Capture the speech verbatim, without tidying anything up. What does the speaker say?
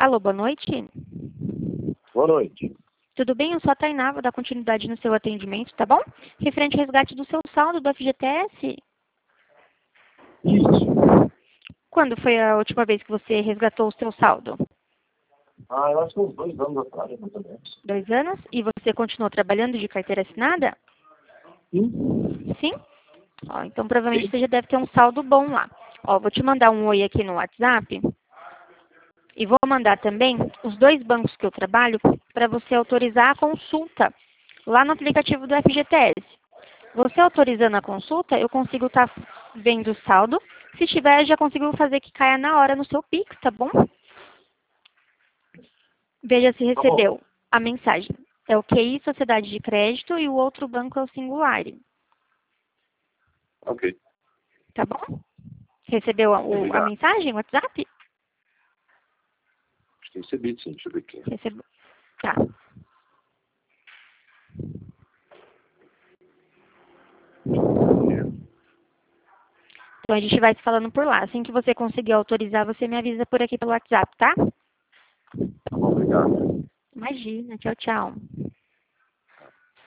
Alô, boa noite. Boa noite. Tudo bem? Eu sou a Tainá, vou dar continuidade no seu atendimento, tá bom? Referente ao resgate do seu saldo do F G T S. Isso. Quando foi a última vez que você resgatou o seu saldo? Ah, eu acho que uns dois anos atrás, mais ou menos. Dois anos? E você continuou trabalhando de carteira assinada? Sim. Sim? Ó, então provavelmente Sim. você já deve ter um saldo bom lá. Ó, vou te mandar um oi aqui no WhatsApp. E vou mandar também os dois bancos que eu trabalho para você autorizar a consulta lá no aplicativo do F G T S. Você autorizando a consulta, eu consigo estar vendo o saldo. Se tiver, já consigo fazer que caia na hora no seu Pix, tá bom? Veja se Tá bom. recebeu a mensagem. É o Q I Sociedade de Crédito e o outro banco é o Singular. Ok. Tá bom? Recebeu a, o- a Obrigado. mensagem, o WhatsApp? Acho que recebi, sim. Deixa eu ver aqui. Recebeu. Tá. Então a gente vai se falando por lá. Assim que você conseguir autorizar, você me avisa por aqui pelo WhatsApp, tá? Tá bom, obrigado. Imagina. Tchau, tchau.